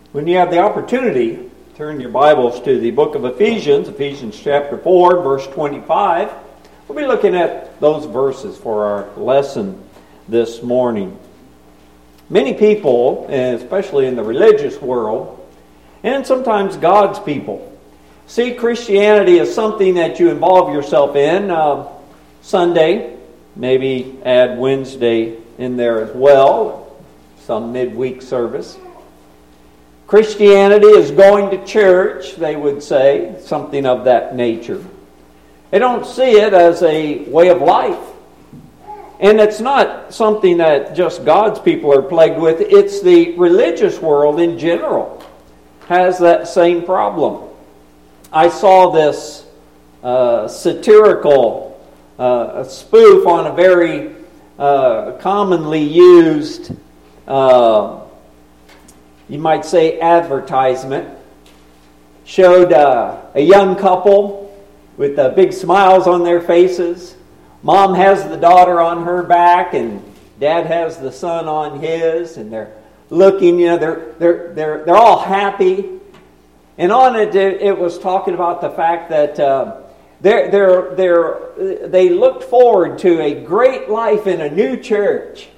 When you have the opportunity, turn your Bibles to the book of Ephesians, Ephesians chapter 4, verse 25. We'll be looking at those verses for our lesson this morning. Many people, especially in the religious world, and sometimes God's people, see Christianity as something that you involve yourself in Sunday, maybe add Wednesday in there as well, some midweek service. Christianity is going to church, they would say, something of that nature. They don't see it as a way of life. And it's not something that just God's people are plagued with. It's the religious world in general has that same problem. I saw this satirical spoof on a very commonly used you might say advertisement. Showed a young couple with big smiles on their faces. Mom has the daughter on her back and dad has the son on his, and they're looking, they're all happy. And on it was talking about the fact that they looked forward to a great life in a new church.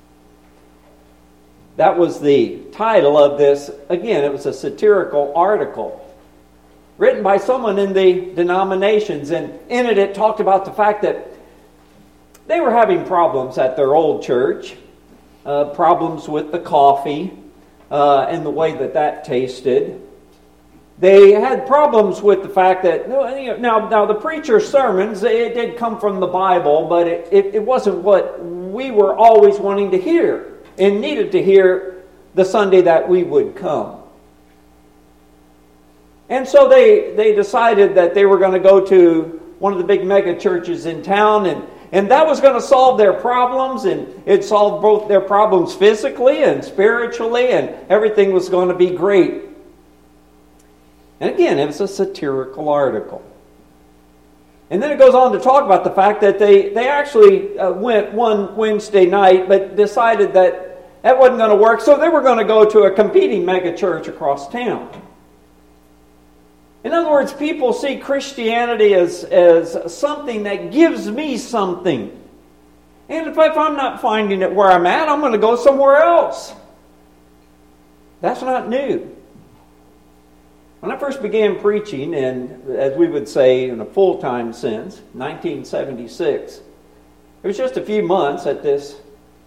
That was the title of this. Again, it was a satirical article written by someone in the denominations. And in it talked about the fact that they were having problems at their old church. Problems with the coffee and the way that tasted. They had problems with the fact that, now the preacher's sermons, it did come from the Bible, but it wasn't what we were always wanting to hear and needed to hear the Sunday that we would come. And so they decided that they were going to go to one of the big mega churches in town, and that was going to solve their problems, and it solved both their problems physically and spiritually, and everything was going to be great. And again, it was a satirical article. And then it goes on to talk about the fact that they actually went one Wednesday night, but decided that wasn't going to work, so they were going to go to a competing mega church across town. In other words, people see Christianity as something that gives me something. And if I'm not finding it where I'm at, I'm going to go somewhere else. That's not new. When I first began preaching, and as we would say in a full-time sense, 1976, it was just a few months that this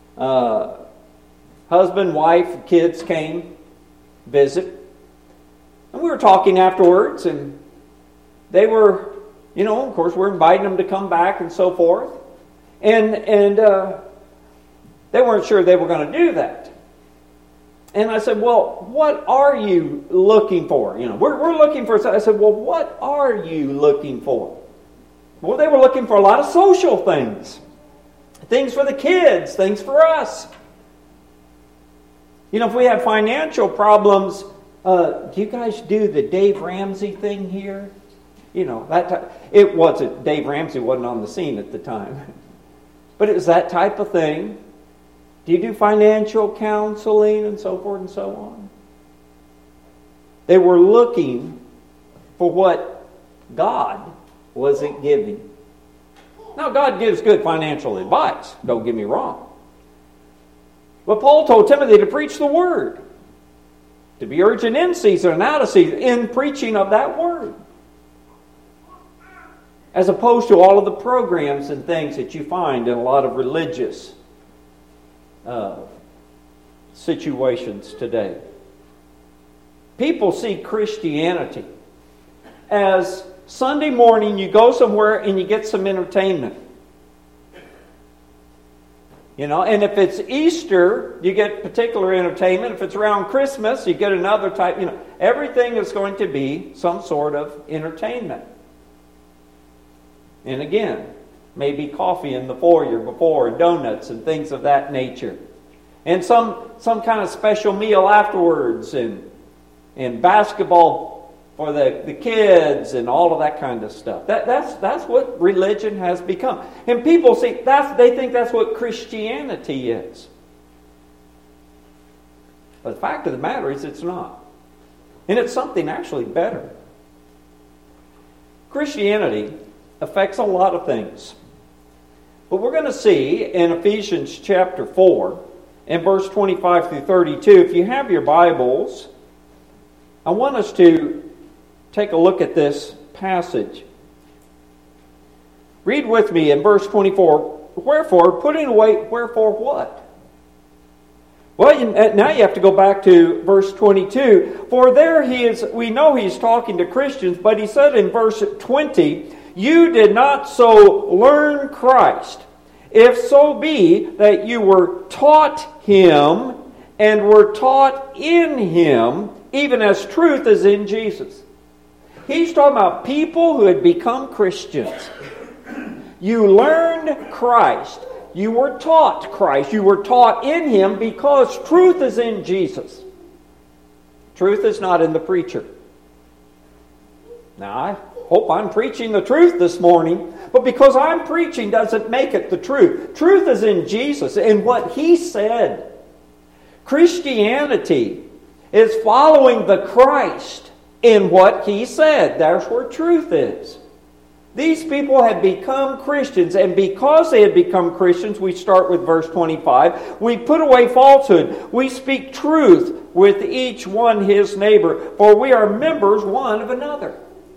husband, wife, kids came visit. And we were talking afterwards, and they were, of course, we're inviting them to come back and so forth. And they weren't sure they were going to do that. And I said, well, what are you looking for? We're looking for... I said, well, what are you looking for? Well, they were looking for a lot of social things. Things for the kids, things for us. If we have financial problems, do you guys do the Dave Ramsey thing here? It wasn't, Dave Ramsey wasn't on the scene at the time. But it was that type of thing. Do you do financial counseling and so forth and so on? They were looking for what God wasn't giving. Now, God gives good financial advice, don't get me wrong. But Paul told Timothy to preach the Word. To be urgent in season and out of season in preaching of that Word. As opposed to all of the programs and things that you find in a lot of religious situations today. People see Christianity as Sunday morning you go somewhere and you get some entertainment. And if it's Easter, you get particular entertainment. If it's around Christmas, you get another type. Everything is going to be some sort of entertainment. And again, maybe coffee in the foyer before, donuts and things of that nature. And some kind of special meal afterwards, and basketball for the kids and all of that kind of stuff. That's what religion has become. And people see they think that's what Christianity is. But the fact of the matter is it's not. And it's something actually better. Christianity affects a lot of things. But we're going to see in Ephesians chapter 4 and verse 25 through 32, if you have your Bibles, I want us to take a look at this passage. Read with me in verse 24. Wherefore, putting away, wherefore what? Well, now you have to go back to verse 22. For there he is, we know he's talking to Christians, but he said in verse 20, you did not so learn Christ, if so be that you were taught him and were taught in him, even as truth is in Jesus. He's talking about people who had become Christians. You learned Christ. You were taught Christ. You were taught in him because truth is in Jesus. Truth is not in the preacher. Now, I hope I'm preaching the truth this morning, but because I'm preaching doesn't make it the truth. Truth is in Jesus and what he said. Christianity is following the Christ in what he said. That's where truth is. These people had become Christians, and because they had become Christians, we start with verse 25, we put away falsehood. We speak truth with each one his neighbor, for we are members one of another.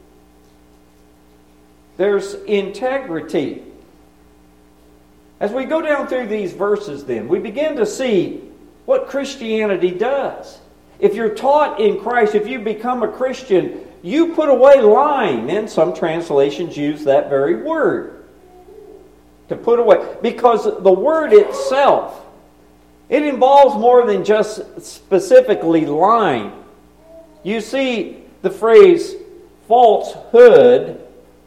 There's integrity. As we go down through these verses then, we begin to see what Christianity does. If you're taught in Christ, if you become a Christian, you put away lying. And some translations use that very word. To put away. Because the word itself, it involves more than just specifically lying. You see the phrase falsehood,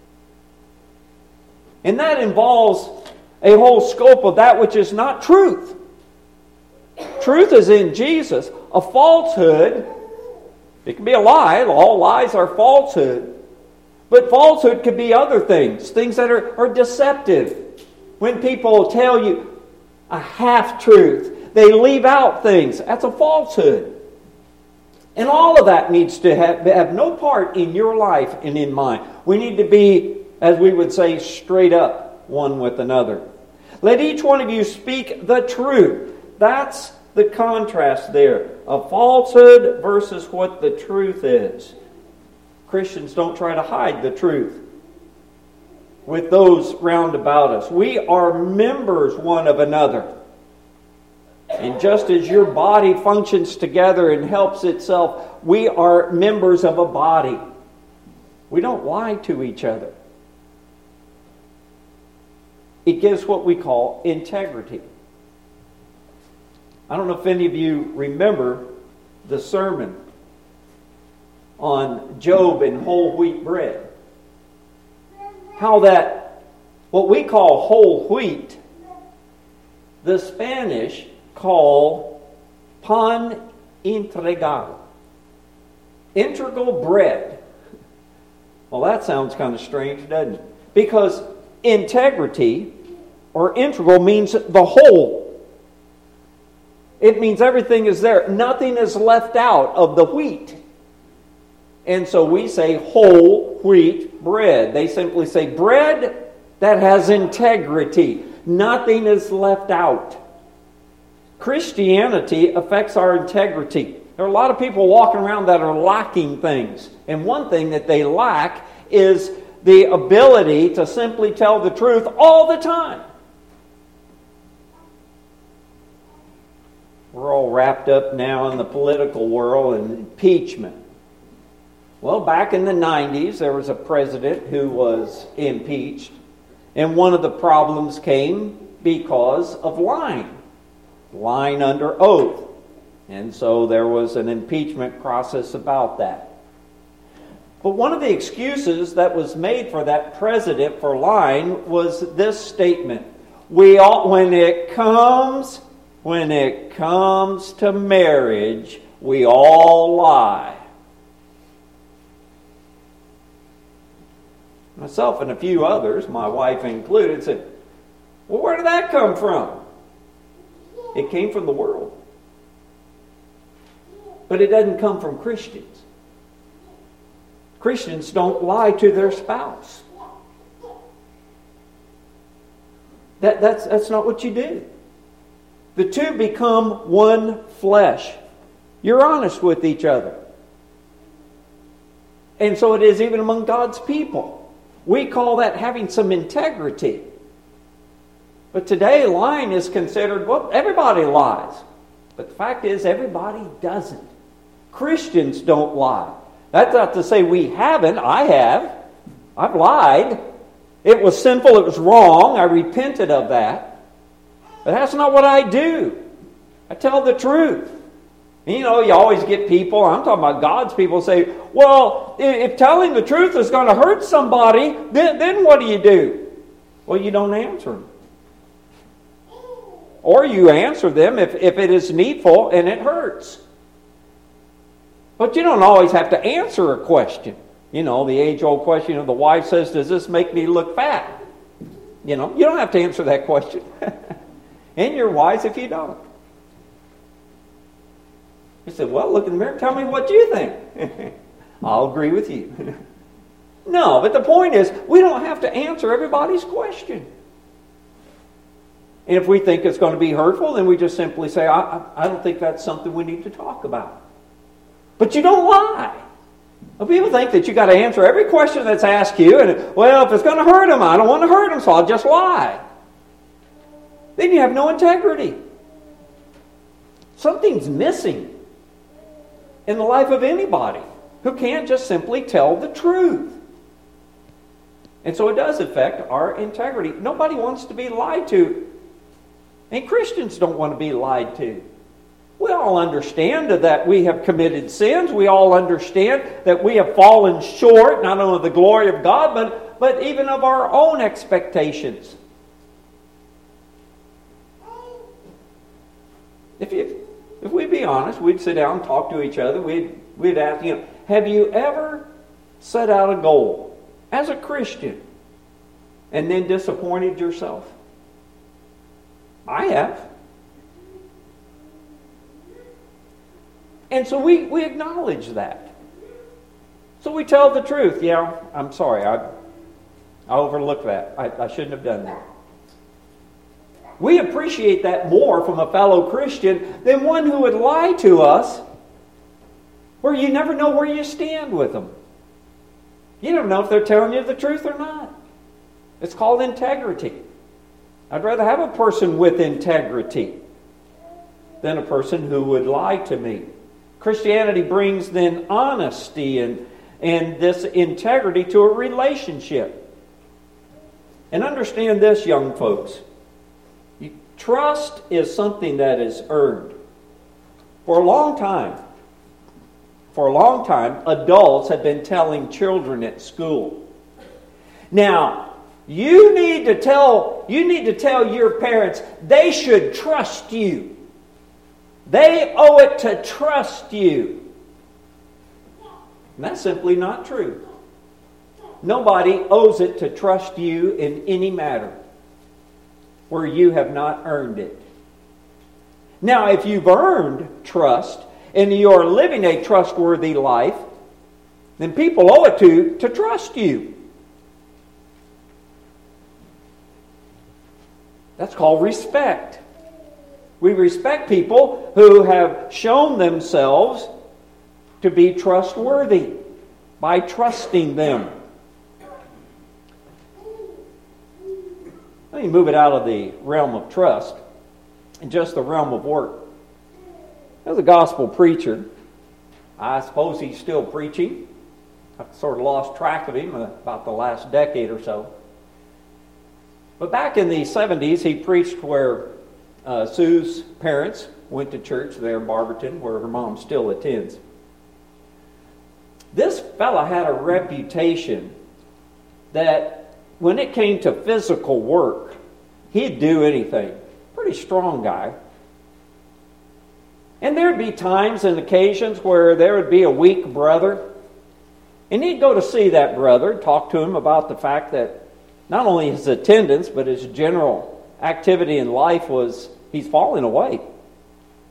and that involves a whole scope of that which is not truth. Truth is in Jesus. A falsehood, it can be a lie. All lies are falsehood. But falsehood could be other things. Things that are deceptive. When people tell you a half-truth, they leave out things. That's a falsehood. And all of that needs to have no part in your life and in mine. We need to be, as we would say, straight up one with another. Let each one of you speak the truth. That's the contrast there of falsehood versus what the truth is. Christians don't try to hide the truth with those round about us. We are members one of another. And just as your body functions together and helps itself, we are members of a body. We don't lie to each other. It gives what we call integrity. I don't know if any of you remember the sermon on Job and whole wheat bread. How that, what we call whole wheat, the Spanish call pan integral. Integral bread. Well, that sounds kind of strange, doesn't it? Because integrity or integral means the whole. It means everything is there. Nothing is left out of the wheat. And so we say whole wheat bread. They simply say bread that has integrity. Nothing is left out. Christianity affects our integrity. There are a lot of people walking around that are lacking things. And one thing that they lack is the ability to simply tell the truth all the time. We're all wrapped up now in the political world and impeachment. Well, back in the 90s, there was a president who was impeached. And one of the problems came because of lying. Lying under oath. And so there was an impeachment process about that. But one of the excuses that was made for that president for lying was this statement. When it comes to marriage, we all lie. Myself and a few others, my wife included, said, well, where did that come from? It came from the world. But it doesn't come from Christians. Christians don't lie to their spouse. That's not what you do. The two become one flesh. You're honest with each other. And so it is even among God's people. We call that having some integrity. But today, lying is considered, well, everybody lies. But the fact is, everybody doesn't. Christians don't lie. That's not to say we haven't. I have. I've lied. It was sinful. It was wrong. I repented of that. But that's not what I do. I tell the truth. You know, you always get people, I'm talking about God's people, say, well, if telling the truth is going to hurt somebody, then what do? Well, you don't answer them. Or you answer them if it is needful and it hurts. But you don't always have to answer a question. You know, the age-old question of the wife says, does this make me look fat? You know, you don't have to answer that question. And you're wise if you don't. You said, well, look in the mirror, tell me what you think. I'll agree with you. No, but the point is, we don't have to answer everybody's question. And if we think it's going to be hurtful, then we just simply say, I don't think that's something we need to talk about. But you don't lie. Well, people think that you got to answer every question that's asked you, and, well, if it's going to hurt them, I don't want to hurt them, so I'll just lie. Then you have no integrity. Something's missing in the life of anybody who can't just simply tell the truth. And so it does affect our integrity. Nobody wants to be lied to. And Christians don't want to be lied to. We all understand that we have committed sins. We all understand that we have fallen short, not only of the glory of God, but even of our own expectations. If we'd be honest, we'd sit down and talk to each other. We'd ask, have you ever set out a goal as a Christian and then disappointed yourself? I have. And so we acknowledge that. So we tell the truth. Yeah, I'm sorry. I overlooked that. I shouldn't have done that. We appreciate that more from a fellow Christian than one who would lie to us, where you never know where you stand with them. You don't know if they're telling you the truth or not. It's called integrity. I'd rather have a person with integrity than a person who would lie to me. Christianity brings then honesty and this integrity to a relationship. And understand this, young folks. Trust is something that is earned. For a long time, adults have been telling children at school. Now, you need to tell your parents they should trust you. They owe it to trust you. And that's simply not true. Nobody owes it to trust you in any matter where you have not earned it. Now, if you've earned trust and you're living a trustworthy life, then people owe it to trust you. That's called respect. We respect people who have shown themselves to be trustworthy by trusting them. Let me move it out of the realm of trust and just the realm of work. As a gospel preacher, I suppose he's still preaching. I've sort of lost track of him about the last decade or so. But back in the 70s, he preached where Sue's parents went to church there in Barberton, where her mom still attends. This fella had a reputation that when it came to physical work, he'd do anything. Pretty strong guy. And there'd be times and occasions where there would be a weak brother, and he'd go to see that brother, talk to him about the fact that not only his attendance, but his general activity in life he's falling away.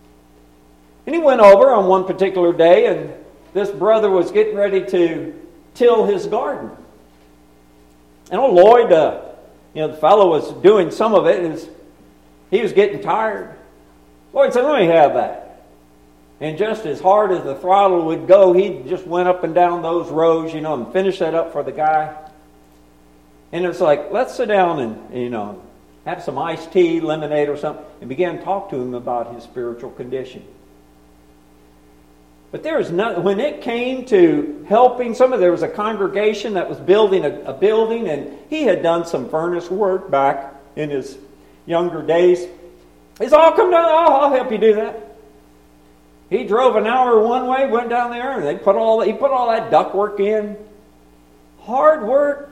And he went over on one particular day, and this brother was getting ready to till his garden. And Lloyd, the fellow was doing some of it, and he was getting tired. Lloyd said, let me have that. And just as hard as the throttle would go, he just went up and down those rows, and finished that up for the guy. And it's like, let's sit down and, have some iced tea, lemonade or something, and began to talk to him about his spiritual condition. But there was when it came to helping there was a congregation that was building a building, and he had done some furnace work back in his younger days. He said, come down, I'll help you do that. He drove an hour one way, went down there, and he put all that ductwork in. Hard work.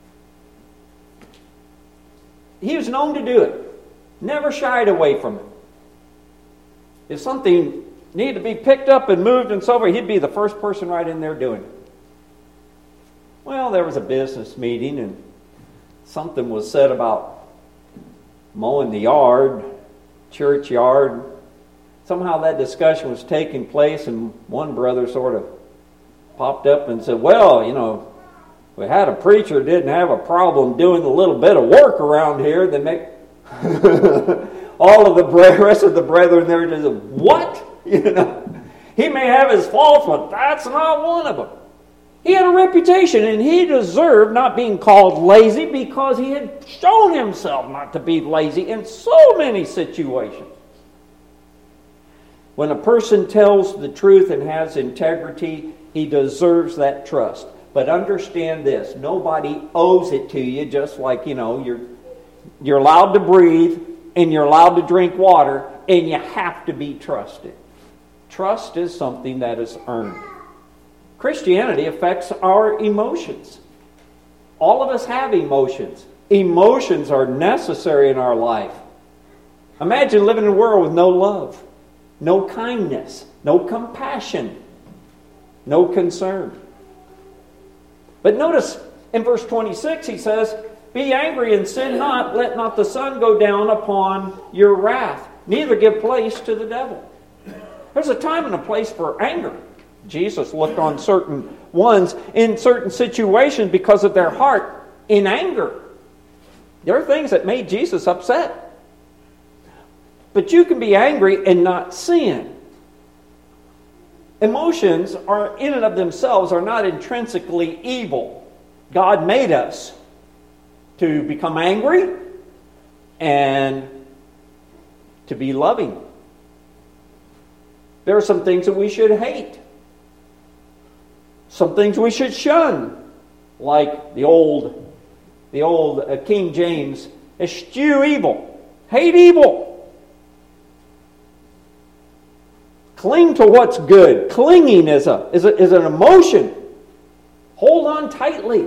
He was known to do it. Never shied away from it. If something needed to be picked up and moved and so forth, he'd be the first person right in there doing it. Well, there was a business meeting, and something was said about mowing the yard, churchyard. Somehow that discussion was taking place, and one brother sort of popped up and said, well, we had a preacher who didn't have a problem doing a little bit of work around here. Then make all of the rest of the brethren there just said, what? He may have his faults, but that's not one of them. He had a reputation, and he deserved not being called lazy because he had shown himself not to be lazy in so many situations. When a person tells the truth and has integrity, he deserves that trust. But understand this, nobody owes it to you, just like, you're allowed to breathe and you're allowed to drink water, and you have to be trusted. Trust is something that is earned. Christianity affects our emotions. All of us have emotions. Emotions are necessary in our life. Imagine living in a world with no love, no kindness, no compassion, no concern. But notice in verse 26 he says, be angry and sin not, let not the sun go down upon your wrath, neither give place to the devil. There's a time and a place for anger. Jesus looked on certain ones in certain situations because of their heart in anger. There are things that made Jesus upset. But you can be angry and not sin. Emotions are in and of themselves are not intrinsically evil. God made us to become angry and to be loving. There are some things that we should hate. Some things we should shun. Like the old King James, eschew evil. Hate evil. Cling to what's good. Clinging is an emotion. Hold on tightly.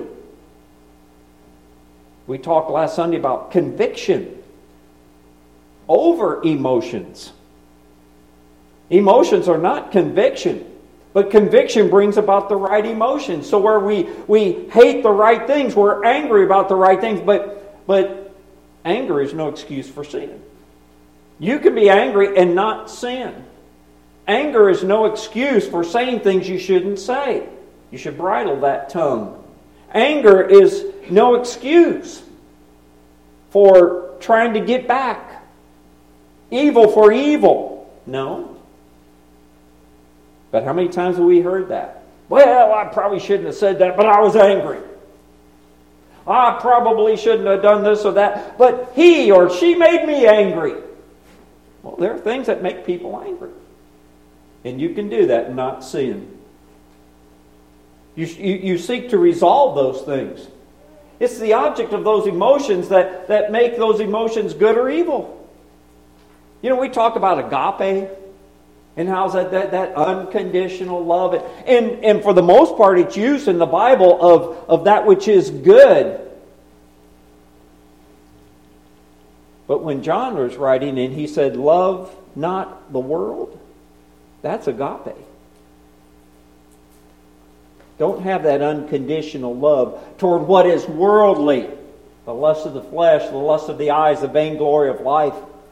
We talked last Sunday about conviction over emotions. Emotions are not conviction, but conviction brings about the right emotions. So where we hate the right things, we're angry about the right things, but anger is no excuse for sin. You can be angry and not sin. Anger is no excuse for saying things you shouldn't say. You should bridle that tongue. Anger is no excuse for trying to get back. Evil for evil. No. But how many times have we heard that? Well, I probably shouldn't have said that, but I was angry. I probably shouldn't have done this or that, but he or she made me angry. Well, there are things that make people angry. And you can do that and not sin. You seek to resolve those things. It's the object of those emotions that make those emotions good or evil. We talk about agape and how's that unconditional love. And for the most part, it's used in the Bible of that which is good. But when John was writing and he said, love not the world, that's agape. Don't have that unconditional love toward what is worldly. The lust of the flesh, the lust of the eyes, the vainglory of life.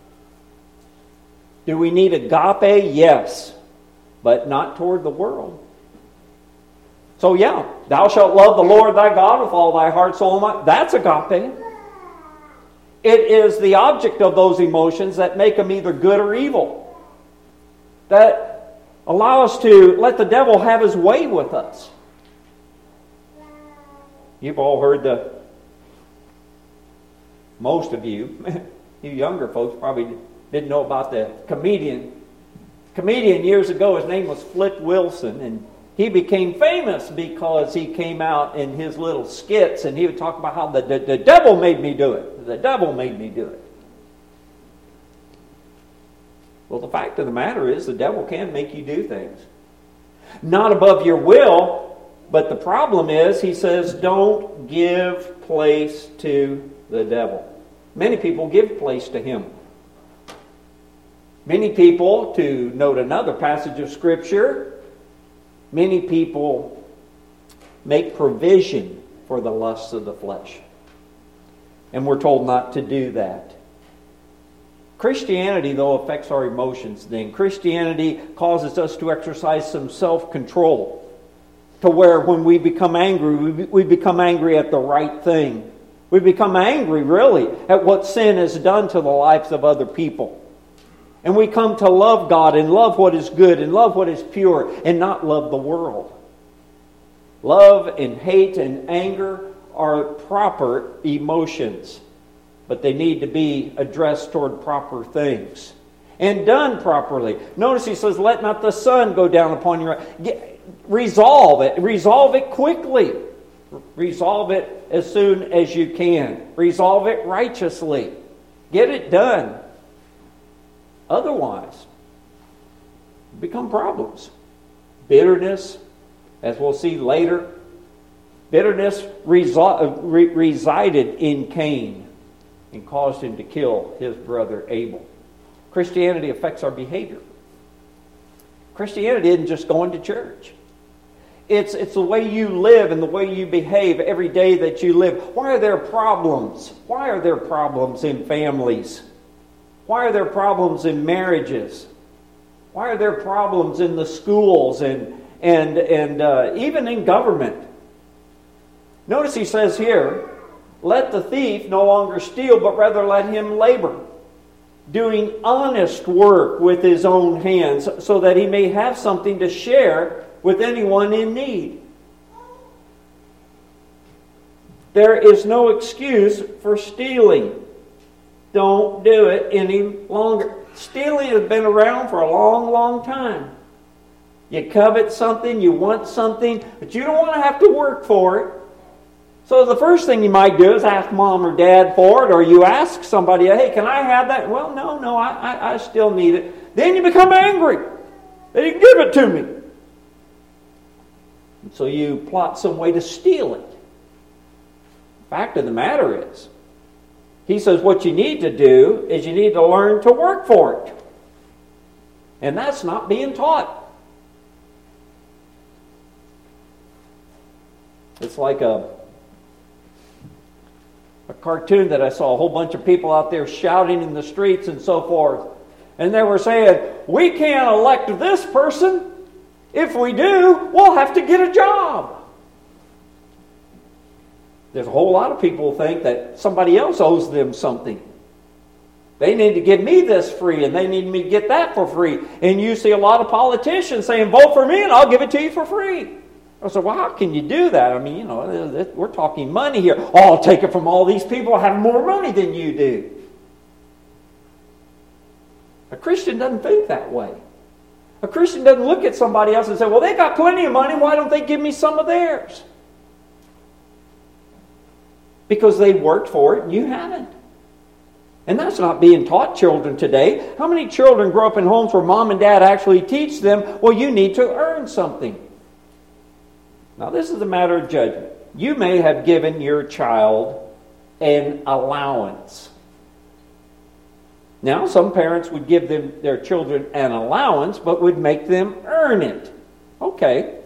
Do we need agape? Yes. But not toward the world. So yeah, thou shalt love the Lord thy God with all thy heart, soul, and mind. That's agape. It is the object of those emotions that make them either good or evil. That allow us to let the devil have his way with us. You've all heard most of you, you younger folks probably didn't know about the comedian years ago. His name was Flip Wilson, and he became famous because he came out in his little skits and he would talk about how the devil made me do it. The devil made me do it. Well, the fact of the matter is the devil can make you do things. Not above your will, but the problem is, he says, don't give place to the devil. Many people give place to him. Many people, to note another passage of Scripture, many people make provision for the lusts of the flesh. And we're told not to do that. Christianity, though, affects our emotions then. Christianity causes us to exercise some self-control. To where when we become angry, we become angry at the right thing. We become angry, really, at what sin has done to the lives of other people. And we come to love God and love what is good and love what is pure and not love the world. Love and hate and anger are proper emotions, but they need to be addressed toward proper things and done properly. Notice he says, let not the sun go down upon your... Resolve it. Resolve it quickly. Resolve it as soon as you can. Resolve it righteously. Get it done. Otherwise, become problems. Bitterness, as we'll see later, bitterness resided in Cain and caused him to kill his brother Abel. Christianity affects our behavior. Christianity isn't just going to church. It's the way you live and the way you behave every day that you live. Why are there problems? Why are there problems in families? Why are there problems in marriages? Why are there problems in the schools and even in government? Notice he says here, let the thief no longer steal, but rather let him labor, doing honest work with his own hands, so that he may have something to share with anyone in need. There is no excuse for stealing. Don't do it any longer. Stealing has been around for a long, long time. You covet something, you want something, but you don't want to have to work for it. So the first thing you might do is ask mom or dad for it, or you ask somebody, hey, can I have that? Well, no, I still need it. Then you become angry. They didn't give it to me. And so you plot some way to steal it. The fact of the matter is, he says what you need to do is you need to learn to work for it. And that's not being taught. It's like a cartoon that I saw, a whole bunch of people out there shouting in the streets and so forth. And they were saying, we can't elect this person. If we do, we'll have to get a job. There's a whole lot of people who think that somebody else owes them something. They need to give me this free, and they need me to get that for free. And you see a lot of politicians saying, vote for me and I'll give it to you for free. I said, well, how can you do that? I mean, we're talking money here. Oh, I'll take it from all these people who have more money than you do. A Christian doesn't think that way. A Christian doesn't look at somebody else and say, well, they got plenty of money. Why don't they give me some of theirs? Because they worked for it and you haven't. And that's not being taught children today. How many children grow up in homes where mom and dad actually teach them, well, you need to earn something? Now, this is a matter of judgment. You may have given your child an allowance. Now, some parents would give their children an allowance, but would make them earn it. Okay.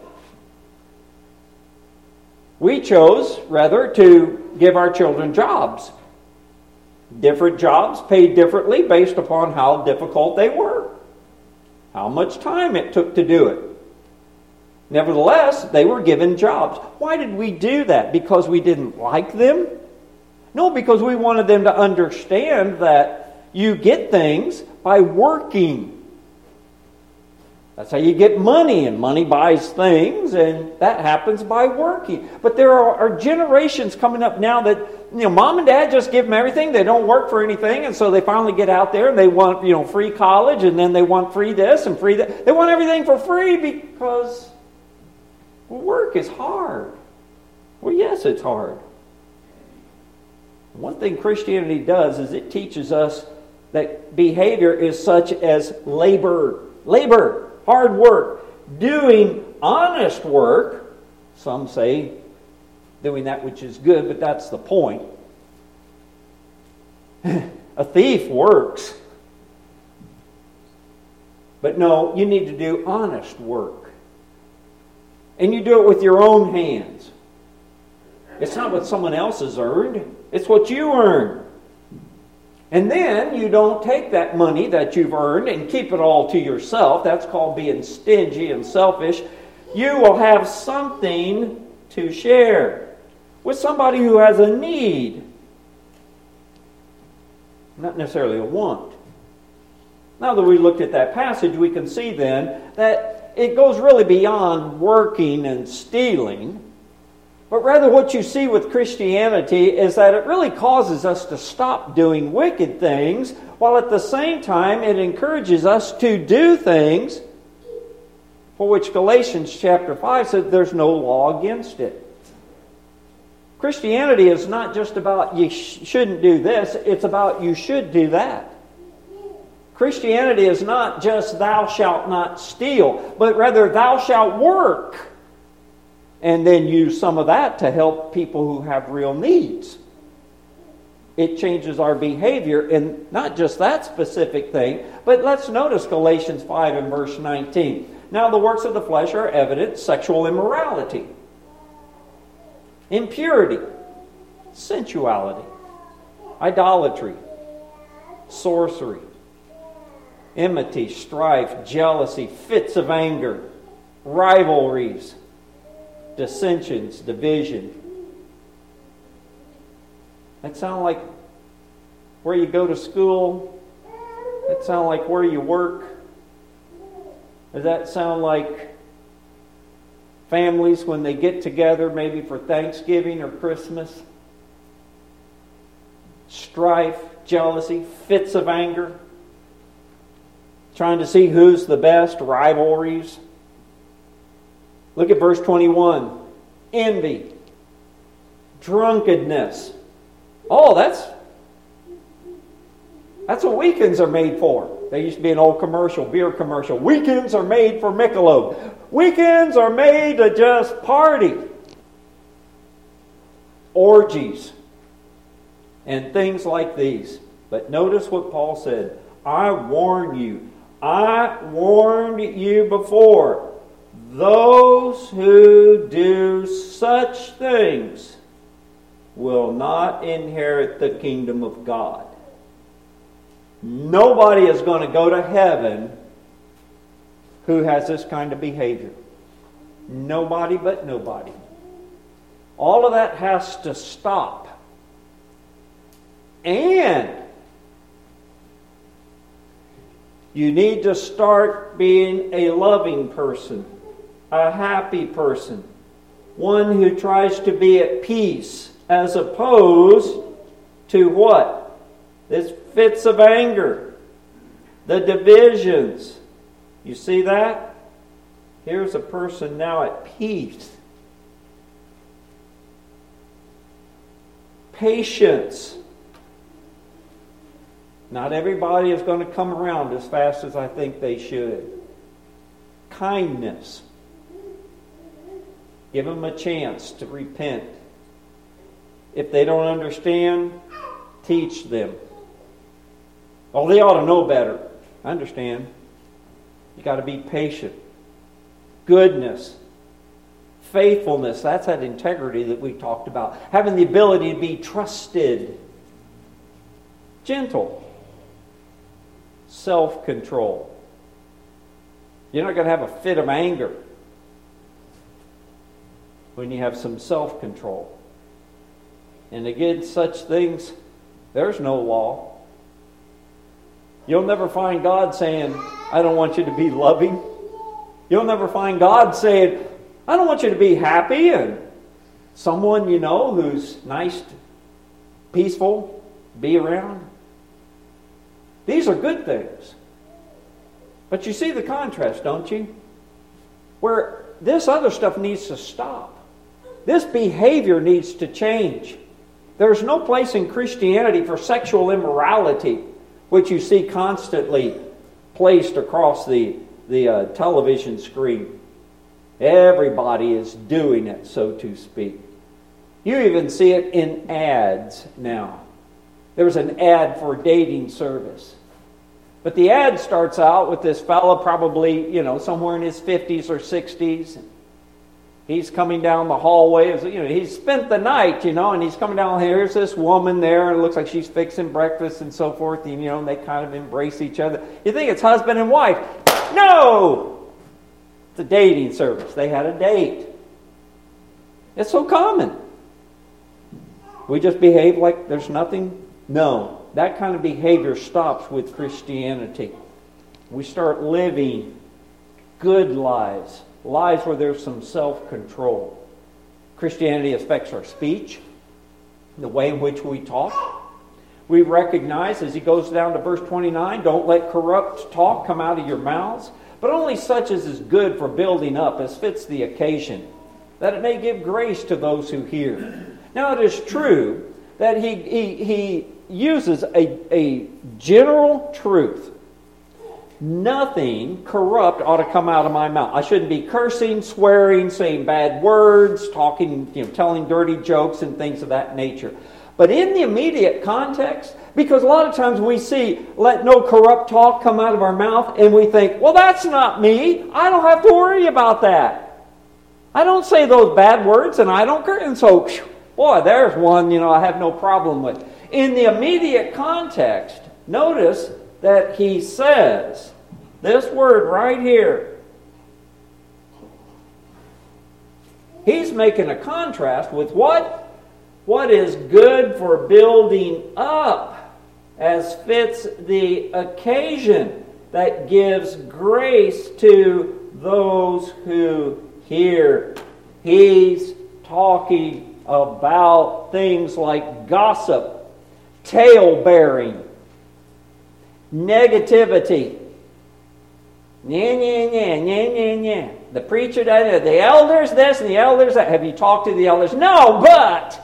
We chose, rather, to give our children jobs. Different jobs paid differently based upon how difficult they were, how much time it took to do it. Nevertheless, they were given jobs. Why did we do that? Because we didn't like them? No, because we wanted them to understand that you get things by working. That's how you get money, and money buys things, and that happens by working. But there are generations coming up now that, mom and dad just give them everything. They don't work for anything, and so they finally get out there and they want, free college, and then they want free this and free that. They want everything for free because work is hard. Well, yes, it's hard. One thing Christianity does is it teaches us that behavior is such as labor, hard work, doing honest work. Some say doing that which is good, but that's the point. A thief works. But no, you need to do honest work. And you do it with your own hands. It's not what someone else has earned. It's what you earn. And then you don't take that money that you've earned and keep it all to yourself. That's called being stingy and selfish. You will have something to share with somebody who has a need. Not necessarily a want. Now that we looked at that passage, we can see then that it goes really beyond working and stealing. But rather what you see with Christianity is that it really causes us to stop doing wicked things, while at the same time it encourages us to do things for which Galatians chapter 5 said there's no law against it. Christianity is not just about you shouldn't do this, it's about you should do that. Christianity is not just thou shalt not steal, but rather thou shalt work. And then use some of that to help people who have real needs. It changes our behavior in not just that specific thing, but let's notice Galatians 5 and verse 19. Now the works of the flesh are evident: sexual immorality, impurity, sensuality, idolatry, sorcery, enmity, strife, jealousy, fits of anger, rivalries, dissensions, division. That sound like where you go to school? That sound like where you work? Does that sound like families when they get together maybe for Thanksgiving or Christmas? Strife, jealousy, fits of anger, trying to see who's the best, rivalries. Look at verse 21. Envy, drunkenness. Oh, that's what weekends are made for. There used to be an old commercial, beer commercial. Weekends are made for Michelob. Weekends are made to just party. Orgies and things like these. But notice what Paul said. I warn you. I warned you before. Those who do such things will not inherit the kingdom of God. Nobody is going to go to heaven who has this kind of behavior. Nobody but nobody. All of that has to stop. And you need to start being a loving person, a happy person, one who tries to be at peace, as opposed to what? This fits of anger, the divisions. You see that? Here's a person now at peace. Patience. Not everybody is going to come around as fast as I think they should. Kindness. Give them a chance to repent. If they don't understand, teach them. Oh, they ought to know better. I understand. You got to be patient. Goodness. Faithfulness. That's that integrity that we talked about. Having the ability to be trusted. Gentle. Self-control. You're not going to have a fit of anger. when you have some self-control. And against such things, there's no law. You'll never find God saying, I don't want you to be loving. You'll never find God saying, I don't want you to be happy and someone you know who's nice, peaceful, be around. These are good things. But you see the contrast, don't you? Where this other stuff needs to stop. This behavior needs to change. There's no place in Christianity for sexual immorality, which you see constantly placed across the television screen. Everybody is doing it, so to speak. You even see it in ads now. There's an ad for a dating service. But the ad starts out with this fella probably, somewhere in his 50s or 60s. He's coming down the hallway. He's spent the night, and he's coming down. Here's this woman there, and it looks like she's fixing breakfast and so forth. And, they kind of embrace each other. You think it's husband and wife. No! It's a dating service. They had a date. It's so common. We just behave like there's nothing. No. That kind of behavior stops with Christianity. We start living good lives. Lives where there's some self-control. Christianity affects our speech, the way in which we talk. We recognize, as he goes down to verse 29, don't let corrupt talk come out of your mouths, but only such as is good for building up, as fits the occasion, that it may give grace to those who hear. Now it is true that he uses a general truth. Nothing corrupt ought to come out of my mouth. I shouldn't be cursing, swearing, saying bad words, talking, telling dirty jokes and things of that nature. But in the immediate context, because a lot of times we see, let no corrupt talk come out of our mouth, and we think, well, that's not me. I don't have to worry about that. I don't say those bad words, and I don't curse. And so, boy, there's one, I have no problem with. In the immediate context, notice that he says this word right here. He's making a contrast with what? What is good for building up, as fits the occasion, that gives grace to those who hear. He's talking about things like gossip, tale-bearing, negativity. The preacher does, the elders this and the elders that. Have you talked to the elders? No, but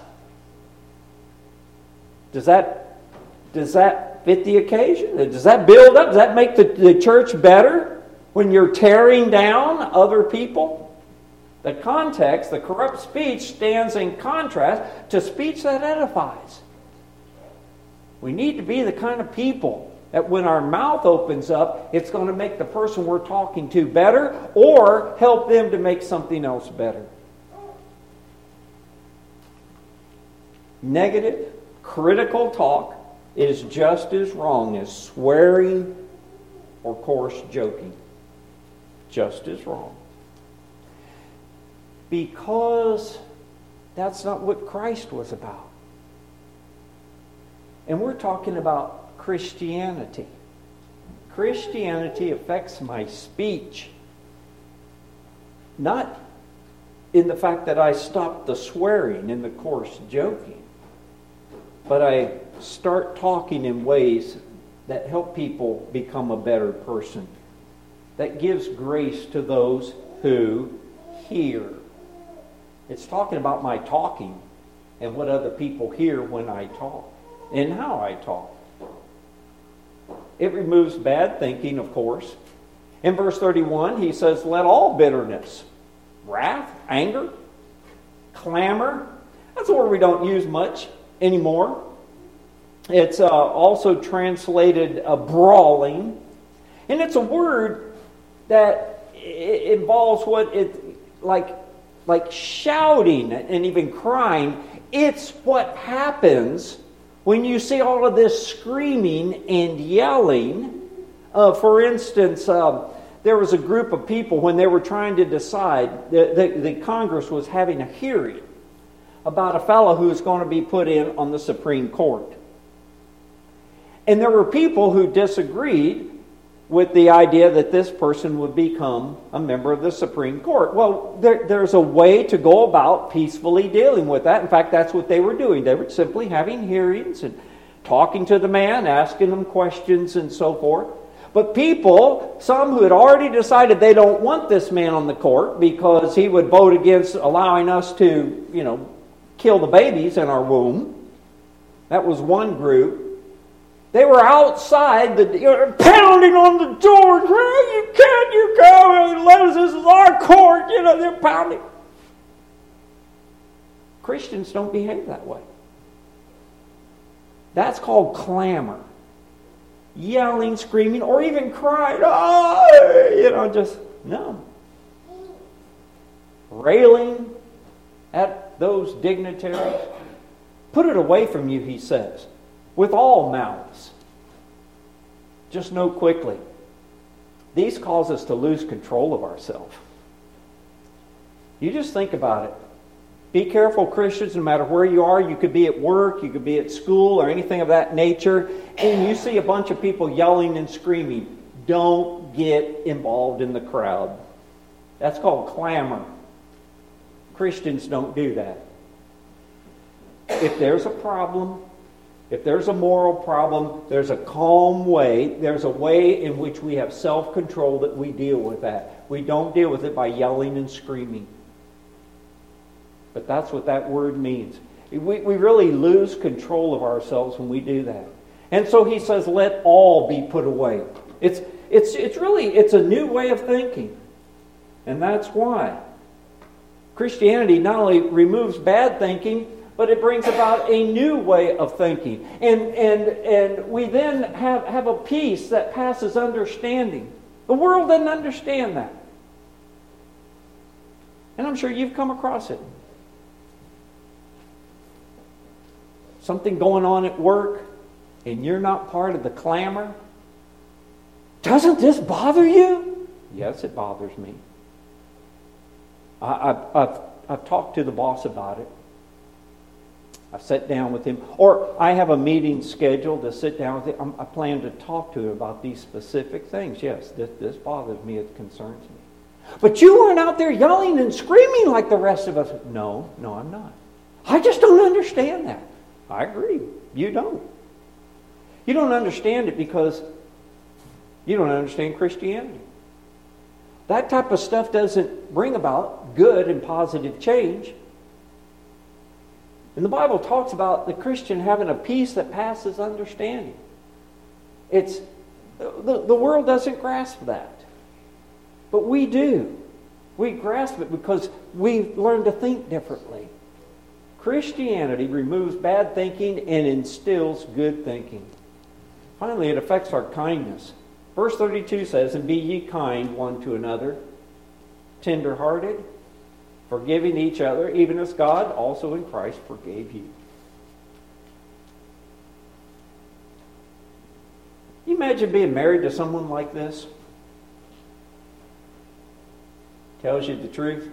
does that fit the occasion? Does that build up? Does that make the church better when you're tearing down other people? The context, the corrupt speech, stands in contrast to speech that edifies. We need to be the kind of people that when our mouth opens up, it's going to make the person we're talking to better or help them to make something else better. Negative, critical talk is just as wrong as swearing or coarse joking. Just as wrong. Because that's not what Christ was about. And we're talking about Christianity. Christianity affects my speech. Not in the fact that I stop the swearing and the coarse joking, but I start talking in ways that help people become a better person, that gives grace to those who hear. It's talking about my talking and what other people hear when I talk and how I talk. It removes bad thinking, of course. In verse 31, he says, let all bitterness, wrath, anger, clamor. That's a word we don't use much anymore. It's also translated brawling. And it's a word that involves what it like shouting and even crying. It's what happens when you see all of this screaming and yelling. For instance, there was a group of people when they were trying to decide, the Congress was having a hearing about a fellow who was going to be put in on the Supreme Court. And there were people who disagreed with the idea that this person would become a member of the Supreme Court. Well, there's a way to go about peacefully dealing with that. In fact, that's what they were doing. They were simply having hearings and talking to the man, asking him questions and so forth. But people, some who had already decided they don't want this man on the court because he would vote against allowing us to, kill the babies in our womb. That was one group. They were outside, pounding on the door. You can't, let us, this is our court. They're pounding. Christians don't behave that way. That's called clamor. Yelling, screaming, or even crying. No. Railing at those dignitaries. Put it away from you, he says, with all malice. Just know quickly, these cause us to lose control of ourselves. You just think about it. Be careful, Christians, no matter where you are. You could be at work, you could be at school, or anything of that nature, and you see a bunch of people yelling and screaming. Don't get involved in the crowd. That's called clamor. Christians don't do that. If there's a problem, if there's a moral problem, there's a calm way, there's a way in which we have self-control that we deal with that. We don't deal with it by yelling and screaming. But that's what that word means. We really lose control of ourselves when we do that. And so he says, let all be put away. It's a new way of thinking. And that's why Christianity not only removes bad thinking, but it brings about a new way of thinking. And we then have a peace that passes understanding. The world doesn't understand that. And I'm sure you've come across it. Something going on at work, and you're not part of the clamor. Doesn't this bother you? Yes, it bothers me. I've talked to the boss about it. I've sat down with him. Or I have a meeting scheduled to sit down with him. I plan to talk to him about these specific things. Yes, this bothers me. It concerns me. But you weren't out there yelling and screaming like the rest of us. No, I'm not. I just don't understand that. I agree. You don't. You don't understand it because you don't understand Christianity. That type of stuff doesn't bring about good and positive change. And the Bible talks about the Christian having a peace that passes understanding. It's the world doesn't grasp that. But we do. We grasp it because we've learned to think differently. Christianity removes bad thinking and instills good thinking. Finally, it affects our kindness. Verse 32 says, and be ye kind one to another, tender-hearted, forgiving each other, even as God also in Christ forgave you. Can you imagine being married to someone like this? Tells you the truth.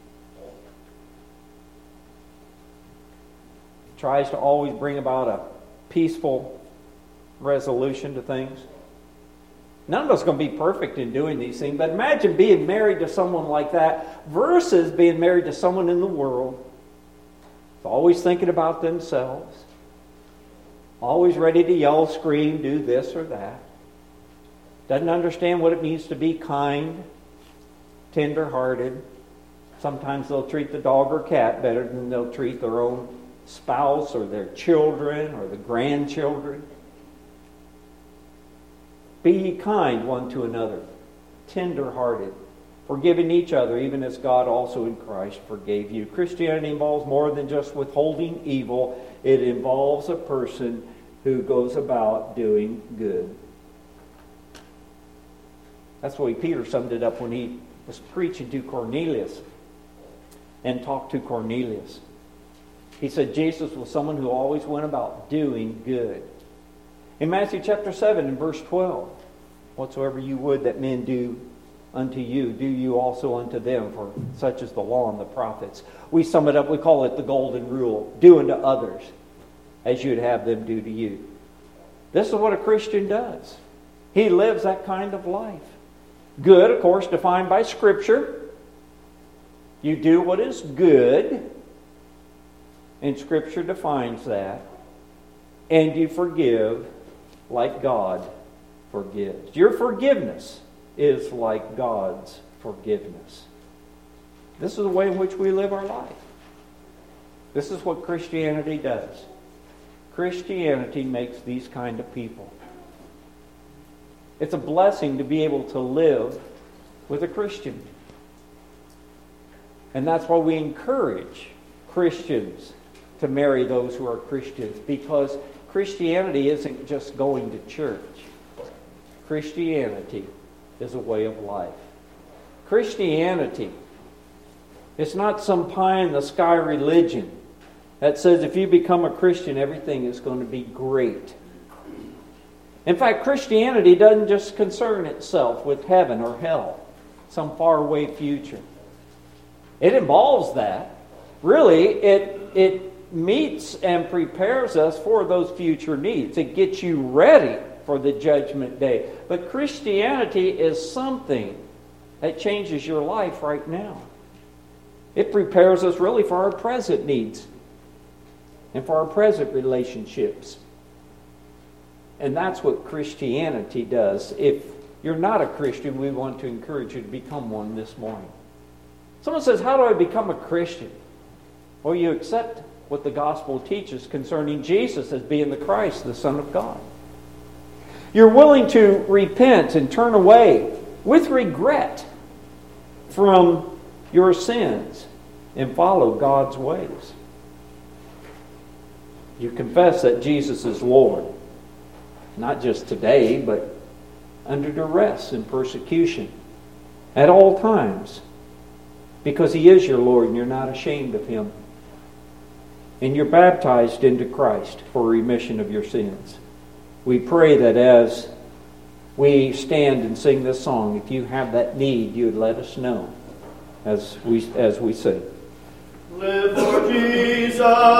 Tries to always bring about a peaceful resolution to things. None of us are going to be perfect in doing these things, but imagine being married to someone like that versus being married to someone in the world who's always thinking about themselves, always ready to yell, scream, do this or that, doesn't understand what it means to be kind, tender-hearted. Sometimes they'll treat the dog or cat better than they'll treat their own spouse or their children or the grandchildren. Be ye kind one to another, tender-hearted, forgiving each other, even as God also in Christ forgave you. Christianity involves more than just withholding evil. It involves a person who goes about doing good. That's the way Peter summed it up when he was preaching to Cornelius and talked to Cornelius. He said Jesus was someone who always went about doing good. In Matthew chapter 7 and verse 12, whatsoever you would that men do unto you, do you also unto them, for such is the law and the prophets. We sum it up, we call it the golden rule. Do unto others as you'd have them do to you. This is what a Christian does. He lives that kind of life. Good, of course, defined by Scripture. You do what is good, and Scripture defines that. And you forgive like God forgives. Your forgiveness is like God's forgiveness. This is the way in which we live our life. This is what Christianity does. Christianity makes these kind of people. It's a blessing to be able to live with a Christian. And that's why we encourage Christians to marry those who are Christians, because Christianity isn't just going to church. Christianity is a way of life. Christianity is not some pie-in-the-sky religion that says if you become a Christian, everything is going to be great. In fact, Christianity doesn't just concern itself with heaven or hell, some faraway future. It involves that. Really, it meets and prepares us for those future needs. It gets you ready for the judgment day. But Christianity is something that changes your life right now. It prepares us really for our present needs and for our present relationships. And that's what Christianity does. If you're not a Christian, we want to encourage you to become one this morning. Someone says, how do I become a Christian? Well, you accept what the gospel teaches concerning Jesus as being the Christ, the Son of God. You're willing to repent and turn away with regret from your sins and follow God's ways. You confess that Jesus is Lord, not just today, but under duress and persecution at all times, because He is your Lord and you're not ashamed of Him. And you're baptized into Christ for remission of your sins. We pray that as we stand and sing this song, if you have that need, you would let us know as we sing. Live for Jesus.